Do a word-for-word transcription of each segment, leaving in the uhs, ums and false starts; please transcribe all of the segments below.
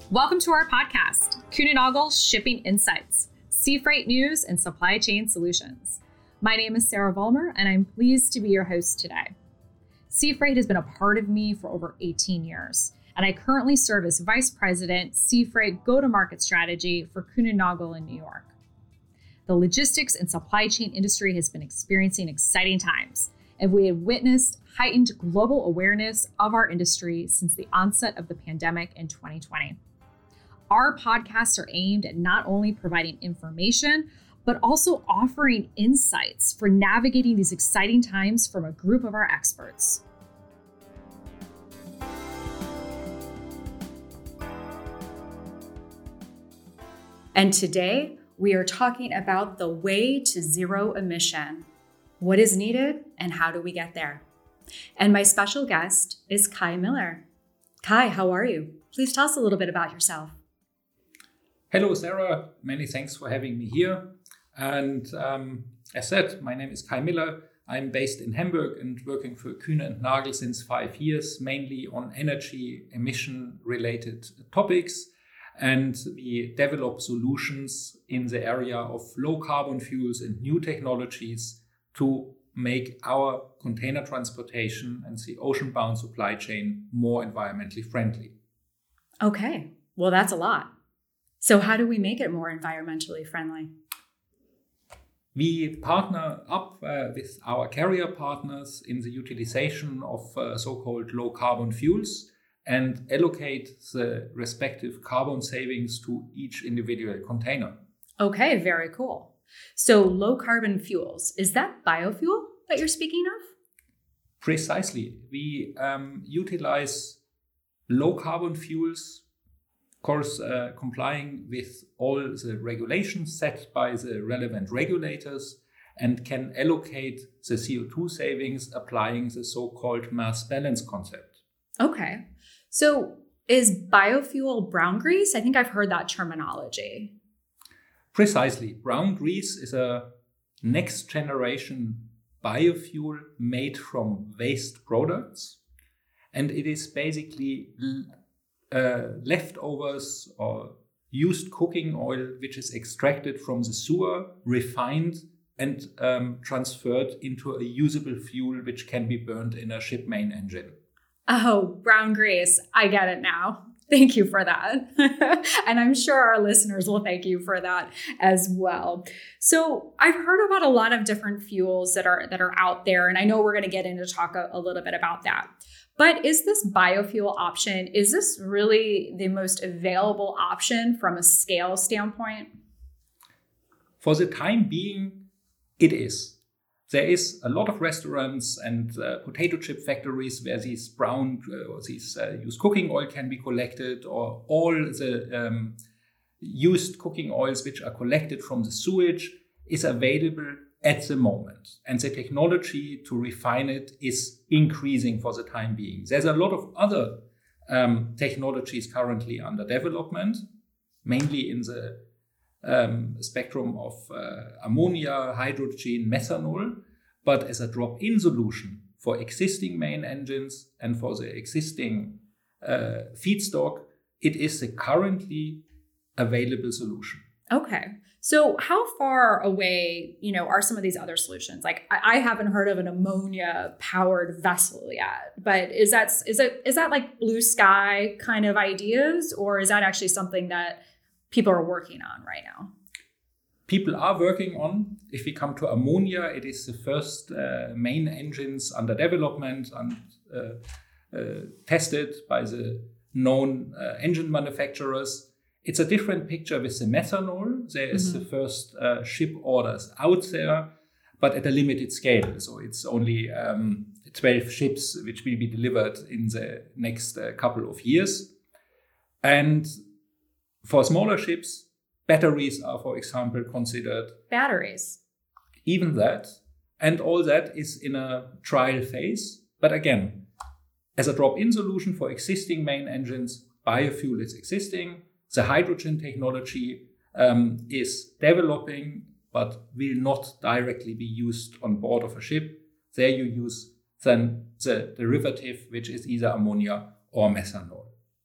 Welcome to our podcast, Kuehne+Nagel Shipping Insights, Sea Freight News and Supply Chain Solutions. My name is Sarah Vollmer, and I'm pleased to be your host today. Sea Freight has been a part of me for over eighteen years, and I currently serve as Vice President, Sea Freight Go-to-Market Strategy for Kuehne+Nagel in New York. The logistics and supply chain industry has been experiencing exciting times, and we have witnessed heightened global awareness of our industry since the onset of the pandemic in twenty twenty. Our podcasts are aimed at not only providing information, but also offering insights for navigating these exciting times from a group of our experts. And today, we are talking about the way to zero emission. What is needed and how do we get there? And my special guest is Kai Miller. Kai, how are you? Please tell us a little bit about yourself. Hello, Sarah. Many thanks for having me here. And um, as said, my name is Kai Miller. I'm based in Hamburg and working for Kuehne+Nagel since five years, mainly on energy emission related topics. And we develop solutions in the area of low carbon fuels and new technologies to make our container transportation and the ocean-bound supply chain more environmentally friendly. Okay, well, that's a lot. So how do we make it more environmentally friendly? We partner up uh, with our carrier partners in the utilization of uh, so-called low carbon fuels and allocate the respective carbon savings to each individual container. Okay, very cool. So low carbon fuels, is that biofuel that you're speaking of? Precisely. We um, utilize low carbon fuels, of course, uh, complying with all the regulations set by the relevant regulators, and can allocate the C O two savings applying the so-called mass balance concept. Okay. So is biofuel brown grease? I think I've heard that terminology. Precisely. Brown grease is a next generation biofuel made from waste products. And it is basically uh, leftovers or used cooking oil, which is extracted from the sewer, refined, and um, transferred into a usable fuel, which can be burned in a ship main engine. Oh, brown grease. I get it now. Thank you for that. And I'm sure our listeners will thank you for that as well. So I've heard about a lot of different fuels that are that are out there, and I know we're going to get into talk a, a little bit about that. But is this biofuel option, is this really the most available option from a scale standpoint? For the time being, it is. There is a lot of restaurants and uh, potato chip factories where these brown uh, or these uh, used cooking oil can be collected, or all the um, used cooking oils which are collected from the sewage is available at the moment. And the technology to refine it is increasing for the time being. There's a lot of other um, technologies currently under development, mainly in the Um, spectrum of uh, ammonia, hydrogen, methanol, but as a drop-in solution for existing main engines and for the existing uh, feedstock, it is the currently available solution. Okay. So how far away, you know, are some of these other solutions? Like I, I haven't heard of an ammonia-powered vessel yet, but is that is it is that like blue sky kind of ideas, or is that actually something that people are working on right now? People are working on. If we come to ammonia, it is the first uh, main engines under development and uh, uh, tested by the known uh, engine manufacturers. It's a different picture with the methanol. There is mm-hmm. the first uh, ship orders out there, but at a limited scale. So it's only um, twelve ships which will be delivered in the next uh, couple of years. And for smaller ships, batteries are, for example, considered. Batteries. Even that. And all that is in a trial phase. But again, as a drop-in solution for existing main engines, biofuel is existing. The hydrogen technology um, is developing, but will not directly be used on board of a ship. There you use then the derivative, which is either ammonia or methanol.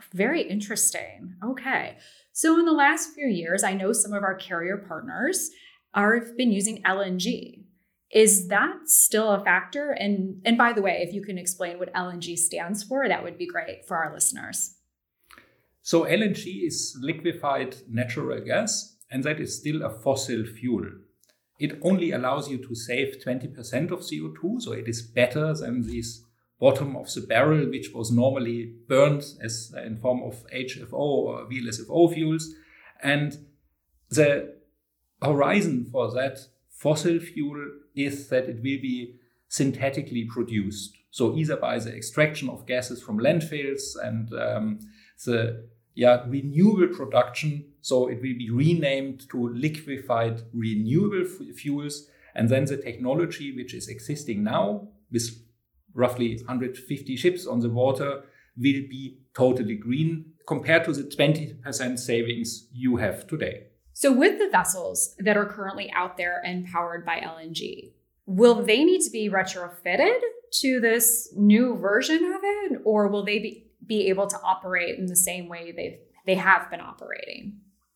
Very interesting. Okay. So in the last few years, I know some of our carrier partners are have been using L N G. Is that still a factor? And, and by the way, if you can explain what L N G stands for, that would be great for our listeners. So L N G is liquefied natural gas, and that is still a fossil fuel. It only allows you to save twenty percent of C O two, so it is better than this bottom of the barrel, which was normally burned as in form of H F O or V L S F O fuels. And the horizon for that fossil fuel is that it will be synthetically produced. So either by the extraction of gases from landfills and um, the yeah, renewable production. So it will be renamed to liquefied renewable f- fuels. And then the technology which is existing now with roughly one hundred fifty ships on the water will be totally green compared to the twenty percent savings you have today. So with the vessels that are currently out there and powered by L N G, will they need to be retrofitted to this new version of it, or will they be, be able to operate in the same way they they have been operating?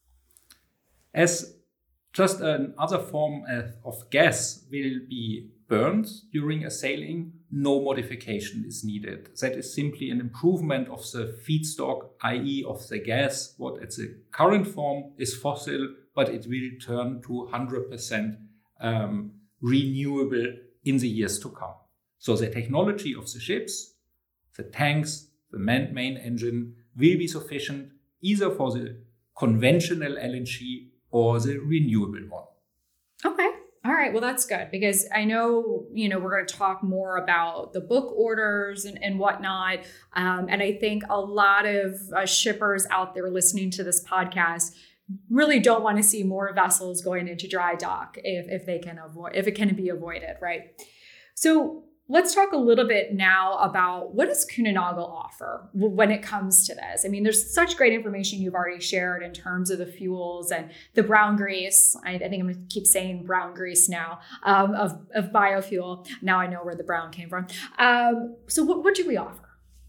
As just another form of gas will be burned during a sailing, no modification is needed. That is simply an improvement of the feedstock, that is of the gas, what at the current form is fossil, but it will turn to one hundred percent um, renewable in the years to come. So the technology of the ships, the tanks, the main, main engine will be sufficient either for the conventional L N G or the renewable one. Okay. All right. Well, that's good because I know, you know, we're going to talk more about the book orders and, and whatnot. Um, and I think a lot of uh, shippers out there listening to this podcast really don't want to see more vessels going into dry dock if, if they can avoid, if it can be avoided, right? So let's talk a little bit now about what does Kuehne Nagel offer when it comes to this. I mean, there's such great information you've already shared in terms of the fuels and the brown grease. I, I think I'm going to keep saying brown grease now um, of, of biofuel. Now I know where the brown came from. Um, so what, what do we offer?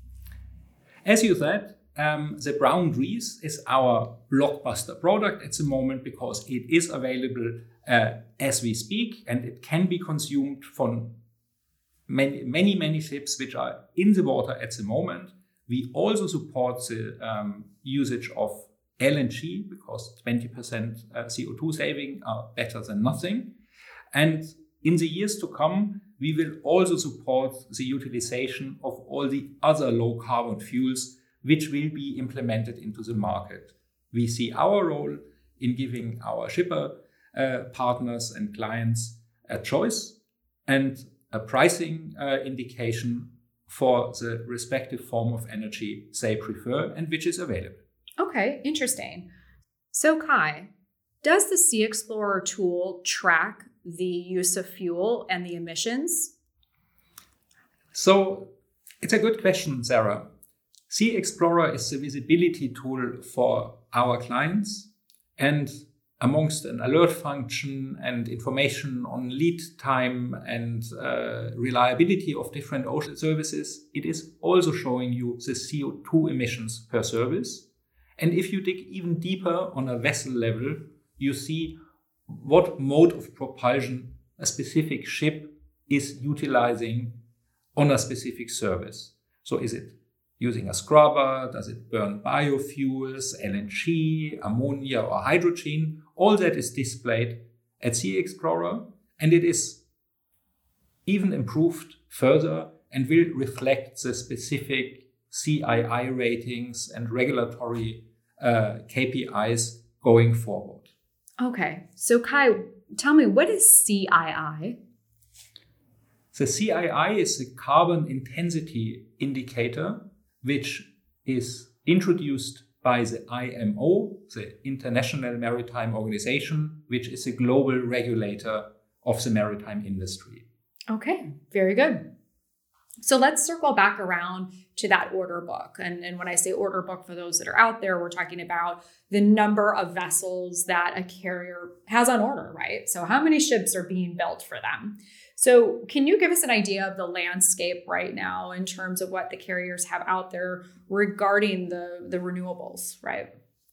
As you said, um, the brown grease is our blockbuster product at the moment because it is available uh, as we speak and it can be consumed from Many, many, many ships which are in the water at the moment. We also support the um, usage of L N G because twenty percent uh, C O two saving are better than nothing. And in the years to come, we will also support the utilization of all the other low carbon fuels which will be implemented into the market. We see our role in giving our shipper uh, partners and clients a choice and a pricing uh, indication for the respective form of energy they prefer and which is available. Okay, interesting. So Kai, does the Sea Explorer tool track the use of fuel and the emissions? So it's a good question, Sarah. Sea Explorer is the visibility tool for our clients, and amongst an alert function and information on lead time and uh, reliability of different ocean services, it is also showing you the C O two emissions per service. And if you dig even deeper on a vessel level, you see what mode of propulsion a specific ship is utilizing on a specific service. So is it using a scrubber? Does it burn biofuels, L N G, ammonia or hydrogen? All that is displayed at Sea Explorer, and it is even improved further and will reflect the specific C I I ratings and regulatory uh, K P Is going forward. Okay, so Kai, tell me, what is C I I? The C I I is the carbon intensity indicator, which is introduced by the I M O, the International Maritime Organization, which is a global regulator of the maritime industry. Okay, very good. So let's circle back around to that order book. And, and when I say order book, for those that are out there, we're talking about the number of vessels that a carrier has on order, right? So how many ships are being built for them? So can you give us an idea of the landscape right now in terms of what the carriers have out there regarding the, the renewables, right?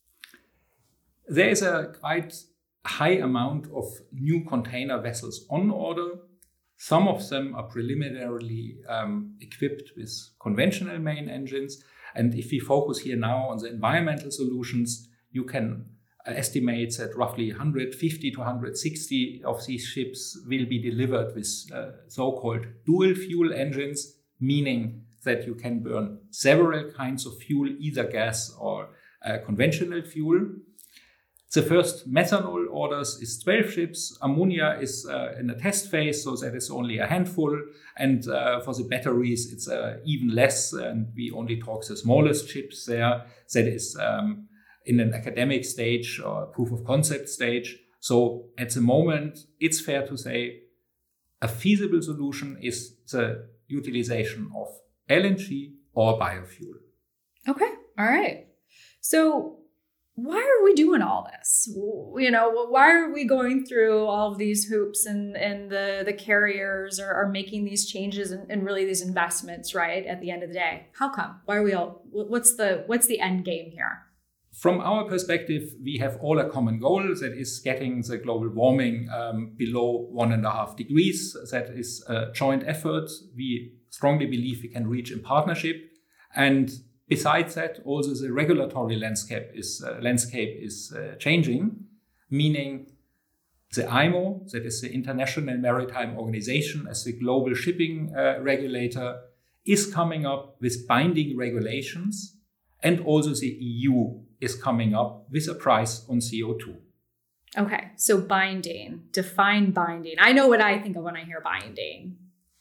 There is a quite high amount of new container vessels on order. Some of them are preliminarily um, equipped with conventional main engines. And if we focus here now on the environmental solutions, you can estimate that roughly one hundred fifty to one hundred sixty of these ships will be delivered with uh, so-called dual fuel engines, meaning that you can burn several kinds of fuel, either gas or uh, conventional fuel. The first methanol orders is twelve ships. Ammonia is uh, in a test phase, so that is only a handful. And uh, for the batteries, it's uh, even less. And we only talk the smallest ships there. That is um, in an academic stage or proof of concept stage. So at the moment, it's fair to say a feasible solution is the utilization of L N G or biofuel. Okay. All right. So why are we doing all this? You know, why are we going through all of these hoops and, and the, the carriers are, are making these changes and, and really these investments, right? At the end of the day, how come? Why are we all, what's the, what's the end game here? From our perspective, we have all a common goal, that is getting the global warming um, below one and a half degrees. That is a joint effort we strongly believe we can reach in partnership. And besides that, also the regulatory landscape is uh, landscape is uh, changing, meaning the I M O, that is the International Maritime Organization, as the global shipping uh, regulator, is coming up with binding regulations, and also the E U is coming up with a price on C O two. Okay, so binding, define binding. I know what I think of when I hear binding.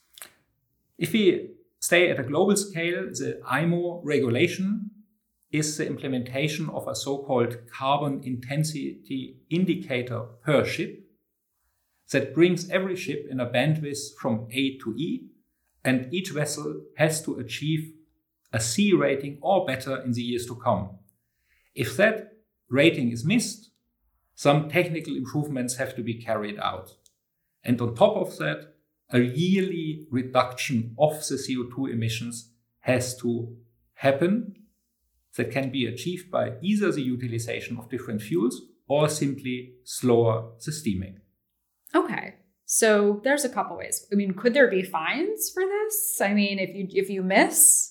If we stay at a global scale, the I M O regulation is the implementation of a so-called carbon intensity indicator per ship that brings every ship in a bandwidth from A to E, and each vessel has to achieve a C rating or better in the years to come. If that rating is missed, some technical improvements have to be carried out. And on top of that, a yearly reduction of the C O two emissions has to happen. That can be achieved by either the utilization of different fuels or simply slower the steaming. Okay, so there's a couple ways. I mean, could there be fines for this? I mean, if you if you miss?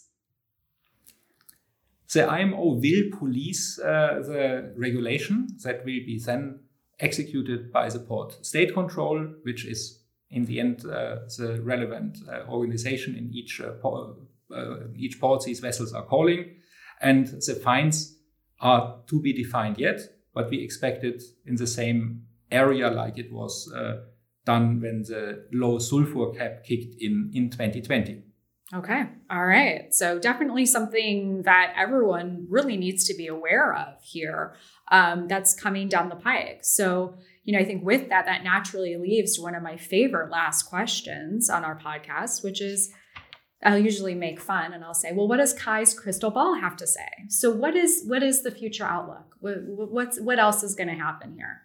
The I M O will police uh, the regulation that will be then executed by the Port State Control, which is in the end uh, the relevant uh, organization in each uh, port, uh, each port these vessels are calling. And the fines are to be defined yet, but we expect it in the same area like it was uh, done when the low sulfur cap kicked in in twenty twenty. Okay. All right. So definitely something that everyone really needs to be aware of here um, that's coming down the pike. So, you know, I think with that, that naturally leaves to one of my favorite last questions on our podcast, which is I'll usually make fun and I'll say, well, what does Kai's crystal ball have to say? So what is what is the future outlook? What, what's, what else is going to happen here?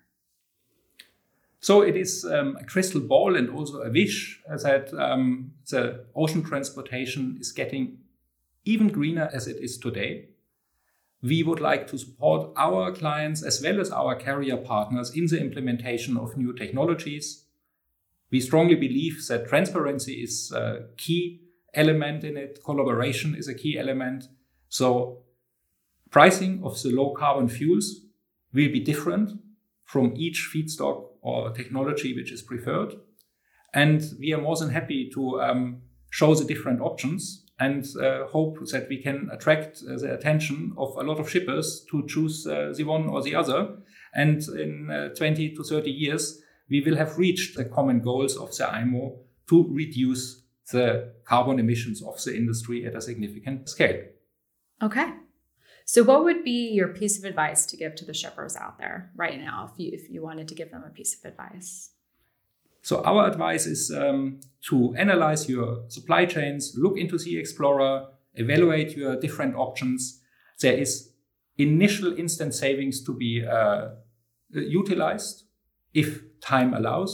So it is um, a crystal ball and also a wish that um, the ocean transportation is getting even greener as it is today. We would like to support our clients as well as our carrier partners in the implementation of new technologies. We strongly believe that transparency is a key element in it. Collaboration is a key element. So pricing of the low carbon fuels will be different from each feedstock or technology which is preferred. And we are more than happy to um, show the different options and uh, hope that we can attract uh, the attention of a lot of shippers to choose uh, the one or the other. And in uh, twenty to thirty years, we will have reached the common goals of the I M O to reduce the carbon emissions of the industry at a significant scale. Okay. So what would be your piece of advice to give to the shippers out there right now, if you, if you wanted to give them a piece of advice? So our advice is um, to analyze your supply chains, look into Sea Explorer, evaluate your different options. There is initial instant savings to be uh, utilized if time allows.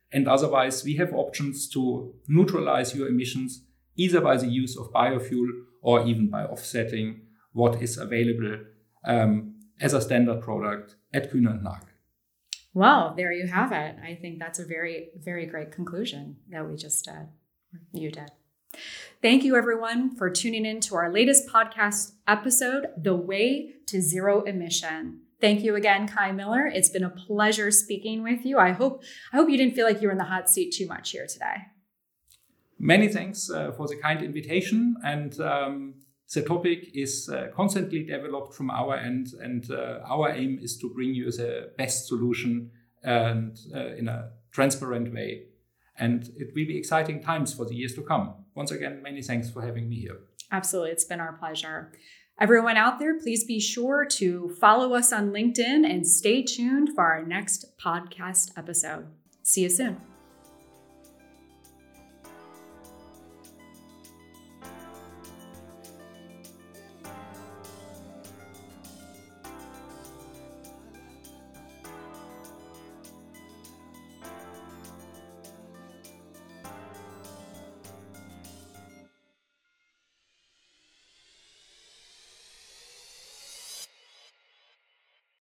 And otherwise, we have options to neutralize your emissions, either by the use of biofuel or even by offsetting what is available um, as a standard product at Kühne und Nagel. Well, there you have it. I think that's a very, very great conclusion that we just did. You did. Thank you, everyone, for tuning in to our latest podcast episode, The Way to Zero Emission. Thank you again, Kai Miller. It's been a pleasure speaking with you. I hope I hope you didn't feel like you were in the hot seat too much here today. Many thanks uh, for the kind invitation. And um, the topic is uh, constantly developed from our end. And uh, our aim is to bring you the best solution and uh, in a transparent way. And it will be exciting times for the years to come. Once again, many thanks for having me here. Absolutely. It's been our pleasure. Everyone out there, please be sure to follow us on LinkedIn and stay tuned for our next podcast episode. See you soon.